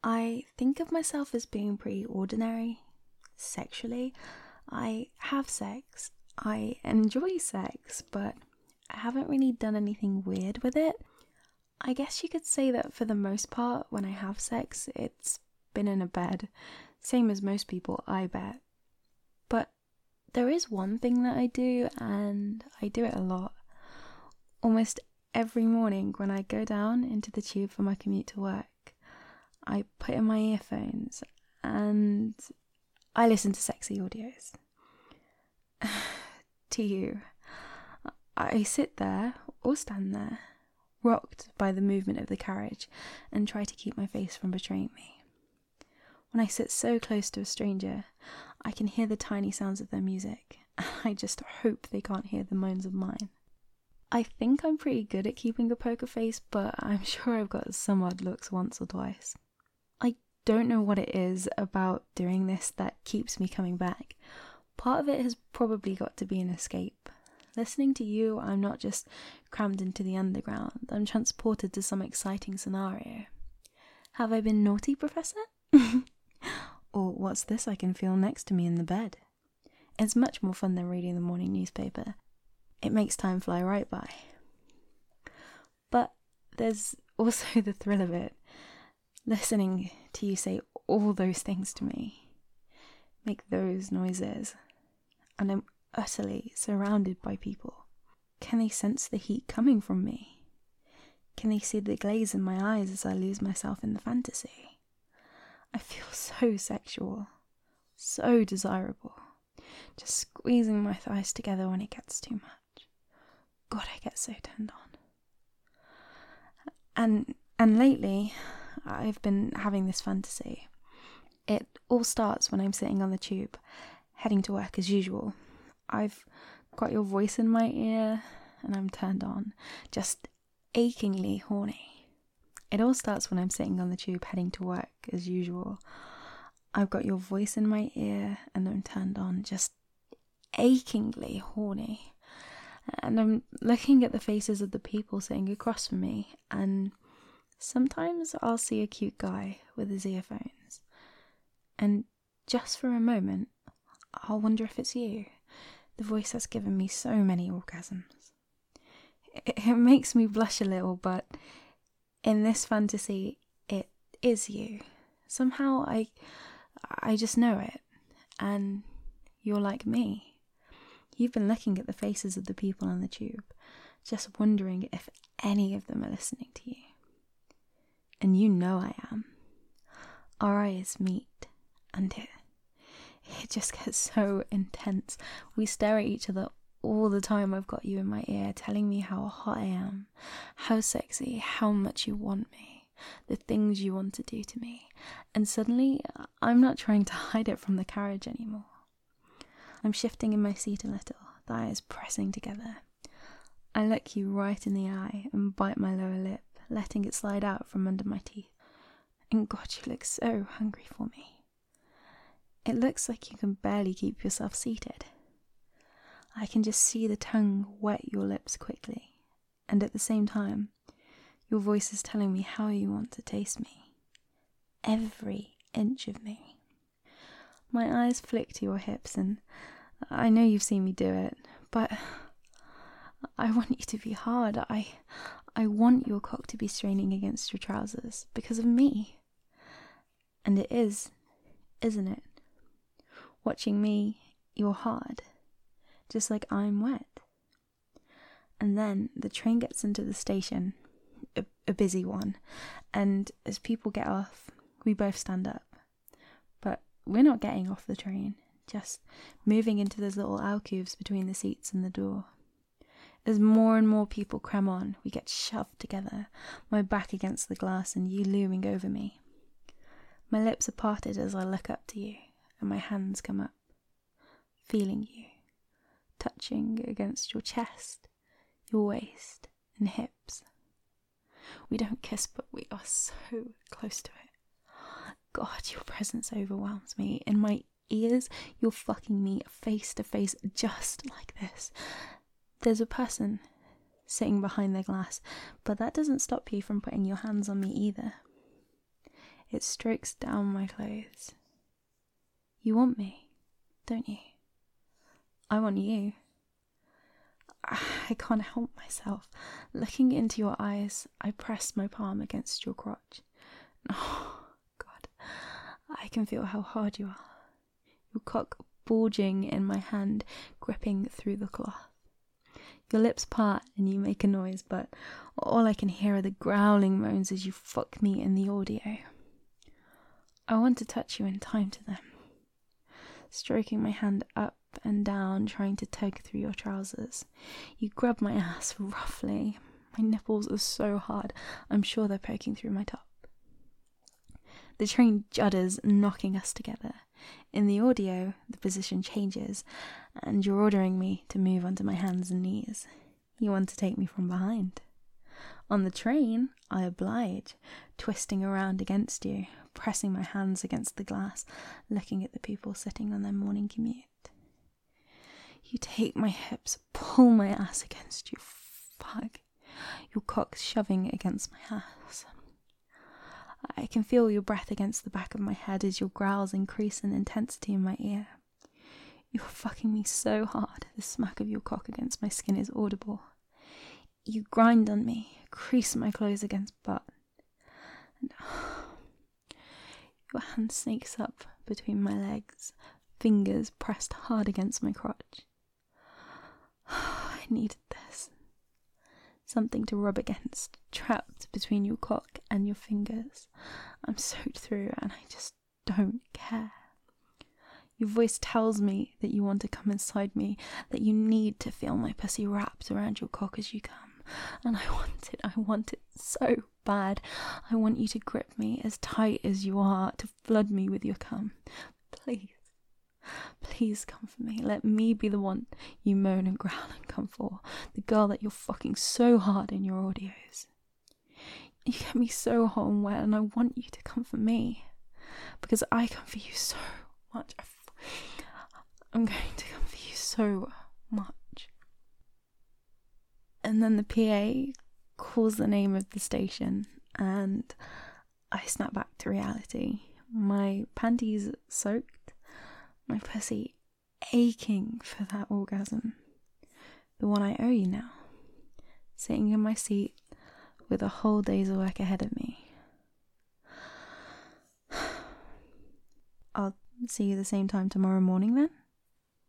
I think of myself as being pretty ordinary sexually. I have sex, I enjoy sex, but I haven't really done anything weird with it. I guess you could say that for the most part, when I have sex, it's been in a bed. Same as most people, I bet. But there is one thing that I do, and I do it a lot. Almost every morning when I go down into the tube for my commute to work, I put in my earphones and I listen to sexy audios. To you. I sit there or stand there, rocked by the movement of the carriage, and try to keep my face from betraying me. When I sit so close to a stranger, I can hear the tiny sounds of their music. I just hope they can't hear the moans of mine. I think I'm pretty good at keeping a poker face, but I'm sure I've got some odd looks once or twice. I don't know what it is about doing this that keeps me coming back. Part of it has probably got to be an escape. Listening to you, I'm not just crammed into the underground, I'm transported to some exciting scenario. Have I been naughty, Professor? Or what's this I can feel next to me in the bed? It's much more fun than reading the morning newspaper. It makes time fly right by. But there's also the thrill of it. Listening to you say all those things to me, make those noises, and I'm utterly surrounded by people. Can they sense the heat coming from me? Can they see the glaze in my eyes as I lose myself in the fantasy? I feel so sexual, so desirable, just squeezing my thighs together when it gets too much. God, I get so turned on. And lately, I've been having this fantasy. It all starts when I'm sitting on the tube, heading to work as usual. I've got your voice in my ear, and I'm turned on, just achingly horny. It all starts when I'm sitting on the tube, heading to work as usual. I've got your voice in my ear, and I'm turned on, just achingly horny. And I'm looking at the faces of the people sitting across from me, and sometimes I'll see a cute guy with his earphones. And just for a moment, I'll wonder if it's you, the voice that's given me so many orgasms. It makes me blush a little, but in this fantasy, it is you. Somehow I just know it, and you're like me. You've been looking at the faces of the people on the tube, just wondering if any of them are listening to you. And you know I am. Our eyes meet, and it just gets so intense. We stare at each other all the time. I've got you in my ear telling me how hot I am, how sexy, how much you want me, the things you want to do to me. And suddenly, I'm not trying to hide it from the carriage anymore. I'm shifting in my seat a little, thighs pressing together. I look you right in the eye and bite my lower lip, letting it slide out from under my teeth. And God, you look so hungry for me. It looks like you can barely keep yourself seated. I can just see the tongue wet your lips quickly, and at the same time, your voice is telling me how you want to taste me. Every inch of me. My eyes flick to your hips, and I know you've seen me do it, but I want you to be hard. I want your cock to be straining against your trousers because of me. And it is, isn't it? Watching me, you're hard, just like I'm wet. And then the train gets into the station, a busy one, and as people get off, we both stand up. But we're not getting off the train, just moving into those little alcoves between the seats and the door. As more and more people cram on, we get shoved together, my back against the glass and you looming over me. My lips are parted as I look up to you, and my hands come up, feeling you, touching against your chest, your waist and hips. We don't kiss, but we are so close to it. God, your presence overwhelms me. In my ears, you're fucking me face to face just like this. There's a person sitting behind their glass, but that doesn't stop you from putting your hands on me either. It strokes down my clothes. You want me, don't you? I want you. I can't help myself. Looking into your eyes, I press my palm against your crotch. Oh, God. I can feel how hard you are. Your cock bulging in my hand, gripping through the cloth. Your lips part and you make a noise, but all I can hear are the growling moans as you fuck me in the audio. I want to touch you in time to them. Stroking my hand up and down, trying to tug through your trousers. You grab my ass roughly. My nipples are so hard, I'm sure they're poking through my top. The train judders, knocking us together. In the audio, the position changes, and you're ordering me to move onto my hands and knees. You want to take me from behind. On the train, I oblige, twisting around against you, pressing my hands against the glass, looking at the people sitting on their morning commute. You take my hips, pull my ass against you. Fuck. Your cock shoving against my ass. I can feel your breath against the back of my head as your growls increase in intensity in my ear. You're fucking me so hard, the smack of your cock against my skin is audible. You grind on me, crease my clothes against butt. And your hand snakes up between my legs, fingers pressed hard against my crotch. I needed this. Something to rub against, trapped between your cock and your fingers. I'm soaked through and I just don't care. Your voice tells me that you want to come inside me, that you need to feel my pussy wrapped around your cock as you come. And I want it so bad. I want you to grip me as tight as you are, to flood me with your cum. Please come for me. Let me be the one you moan and growl and come for. The girl that you're fucking so hard in your audios. You get me so hot and wet and I want you to come for me. Because I come for you so much. I'm going to come for you so much. And then the PA calls the name of the station and I snap back to reality. My panties soaked, my pussy aching for that orgasm. The one I owe you now. Sitting in my seat with a whole day's work ahead of me. I'll see you the same time tomorrow morning then.